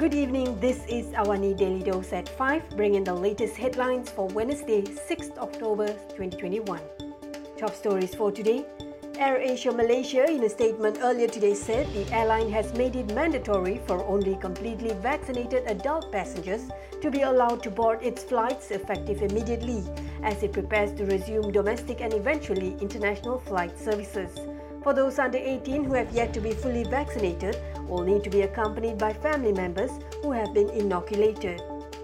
Good evening, this is Awani Daily Dose at 5, bringing the latest headlines for Wednesday, 6th October 2021. Top stories for today. AirAsia Malaysia, in a statement earlier today, said the airline has made it mandatory for only completely vaccinated adult passengers to be allowed to board its flights effective immediately as it prepares to resume domestic and eventually international flight services. For those under 18 who have yet to be fully vaccinated, will need to be accompanied by family members who have been inoculated.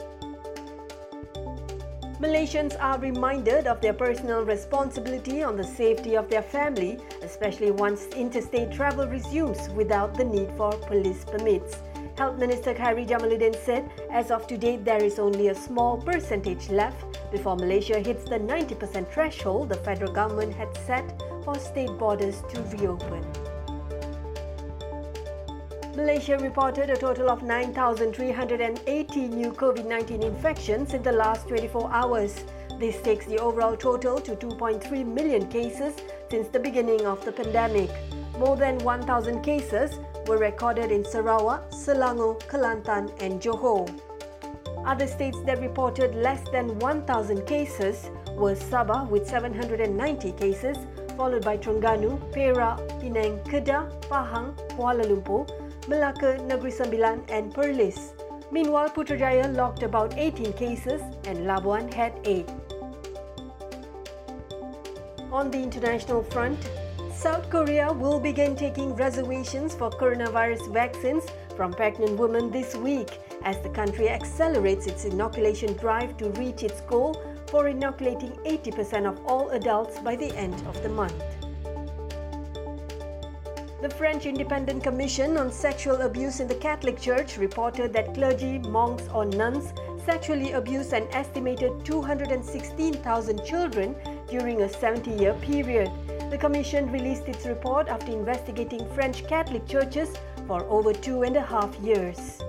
Malaysians are reminded of their personal responsibility on the safety of their family, especially once interstate travel resumes without the need for police permits. Health Minister Khairy Jamaluddin said, as of today, there is only a small percentage left before Malaysia hits the 90% threshold the federal government had set for state borders to reopen. Malaysia reported a total of 9,380 new COVID-19 infections in the last 24 hours. This takes the overall total to 2.3 million cases since the beginning of the pandemic. More than 1,000 cases were recorded in Sarawak, Selangor, Kelantan and Johor. Other states that reported less than 1,000 cases were Sabah with 790 cases, followed by Terengganu, Perak, Penang, Kedah, Pahang, Kuala Lumpur, Melaka, Negeri Sembilan and Perlis. Meanwhile, Putrajaya logged about 18 cases and Labuan had 8. On the international front, South Korea will begin taking reservations for coronavirus vaccines from pregnant women this week as the country accelerates its inoculation drive to reach its goal for inoculating 80% of all adults by the end of the month. The French Independent Commission on Sexual Abuse in the Catholic Church reported that clergy, monks or nuns sexually abused an estimated 216,000 children during a 70-year period. The Commission released its report after investigating French Catholic churches for over 2.5 years.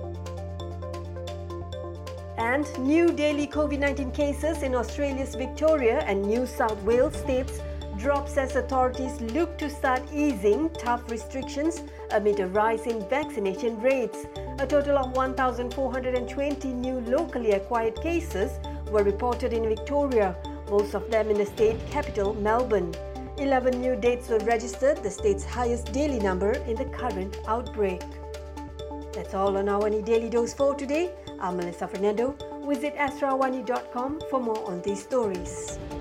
And new daily COVID-19 cases in Australia's Victoria and New South Wales states drops as authorities look to start easing tough restrictions amid a rise in vaccination rates. A total of 1,420 new locally acquired cases were reported in Victoria, most of them in the state capital, Melbourne. 11 new deaths were registered, the state's highest daily number in the current outbreak. That's all on Awani Daily Dose for today. I'm Melissa Fernando. Visit astrawani.com for more on these stories.